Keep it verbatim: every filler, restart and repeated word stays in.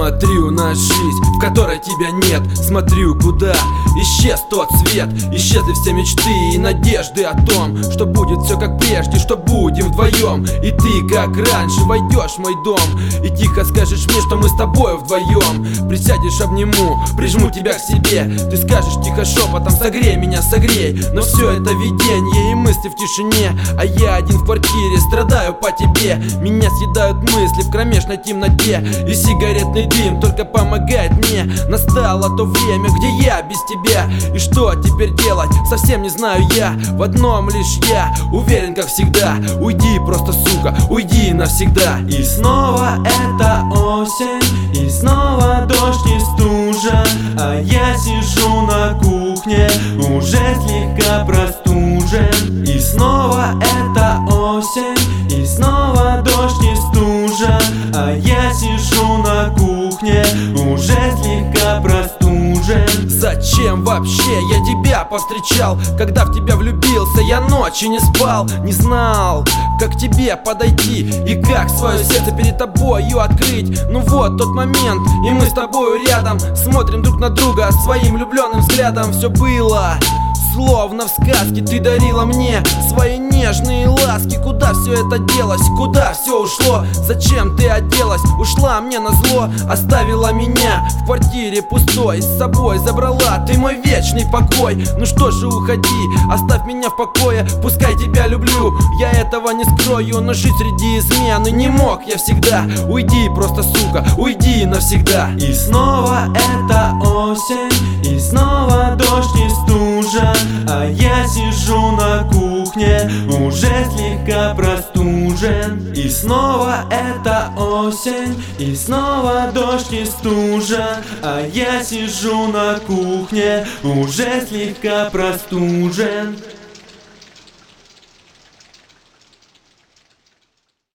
Смотрю на жизнь, в которой тебя нет. Смотрю, куда исчез тот свет. Исчезли все мечты и надежды о том, что будет все как прежде, что будем вдвоем. И ты, как раньше, войдешь в мой дом и тихо скажешь мне, что мы с тобой вдвоем. Присядешь, обниму, прижму тебя к себе. Ты скажешь тихо шепотом: согрей меня, согрей. Но все это видение и мысли в тишине, а я один в квартире, страдаю по тебе. Меня съедают мысли в кромешной темноте, и сигаретный дым только помогает мне. Настало то время, где я без тебя. И что теперь делать, совсем не знаю я. В одном лишь я уверен, как всегда: уйди просто, сука, уйди навсегда. И снова это осень, и снова дождь и стужа, а я сижу на кухне, уже слегка простужен. И снова это осень, и снова дождь и стужа, а я сижу на кухне, уже слегка простужен. Зачем вообще я тебя повстречал? Когда в тебя влюбился, я ночи не спал. Не знал, как к тебе подойти и как свое сердце перед тобою открыть. Ну вот тот момент, и мы с тобою рядом, смотрим друг на друга своим влюбленным взглядом. Все было словно в сказке, ты дарила мне свои нежные ласки. Куда все это делось, куда все ушло? Зачем ты оделась, ушла мне назло? Оставила меня в квартире пустой, с собой забрала ты мой вечный покой. Ну что же, уходи, оставь меня в покое. Пускай тебя люблю, я этого не скрою, но жить среди измены не мог я всегда. Уйди просто, сука, уйди навсегда. И снова это осень, и снова дождь и стужа, а я сижу на кухне, уже слегка простужен. И снова это осень, и снова дождь и стужа, а я сижу на кухне, уже слегка простужен.